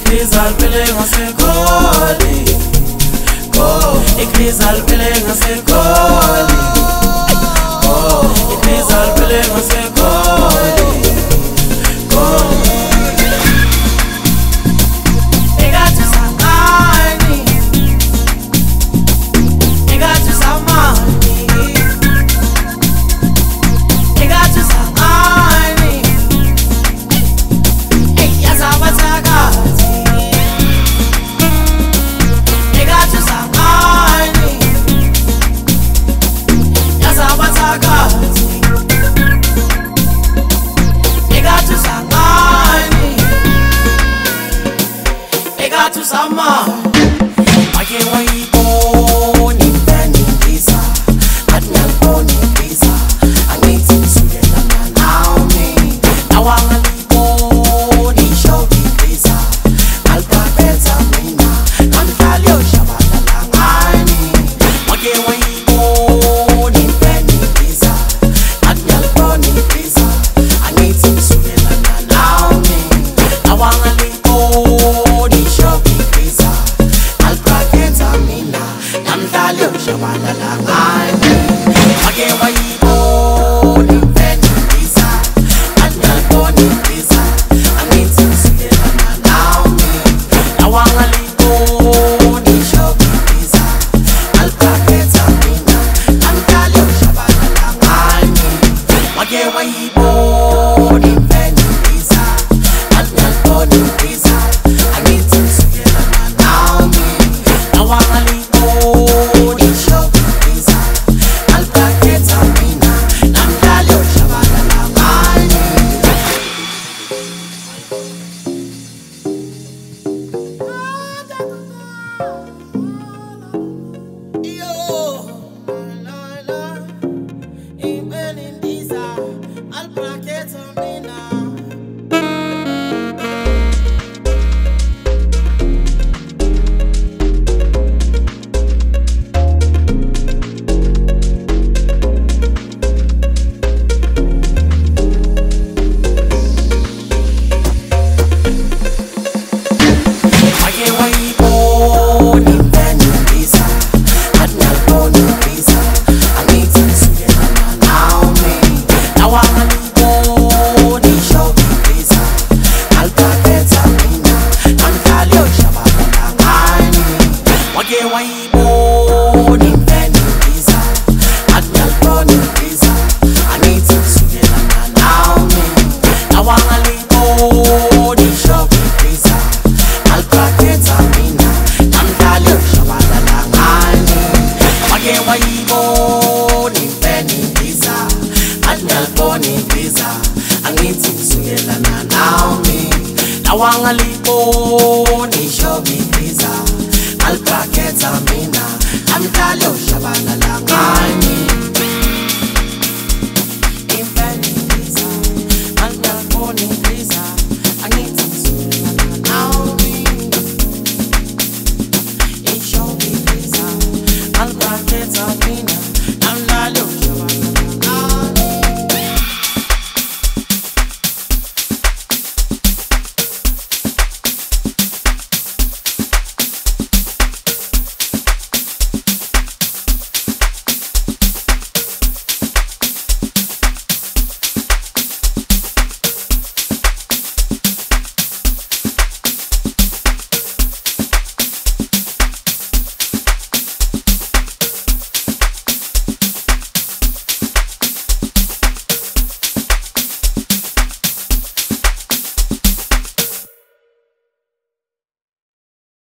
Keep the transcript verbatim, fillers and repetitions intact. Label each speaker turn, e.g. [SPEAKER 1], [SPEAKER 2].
[SPEAKER 1] Ikrizal pele ngase koli Ko Ikrizal pele ngase koli Ko Ikrizal pele ngase koli Ko Ega tu samani Ega tu samani Ega tu samani Ega sabataka to summer. I can't wait on in Penny Pizza. I can't go in pizza. I need to see it now. Me now I'm a little in show pizza. I'll pack it up now. I'm Calio Shabala. I need. I can't wait on in Penny Pizza. I can't go in pizza. I need to see it now. Me now I'm a little. Nawanga lipo ni show me pizza. Al brackets amina. I'm Calio Shabala.